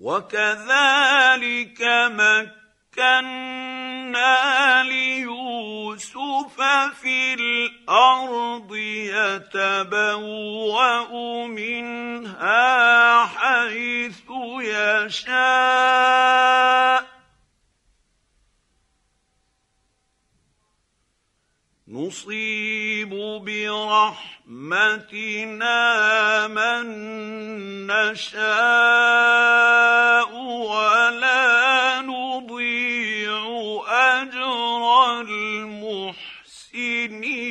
وكذلك مكنا ليوسف في الارض يتبوأ منها حيث يشاء نصيب برحمتنا من نشاء ولا نضيع أجر المحسنين.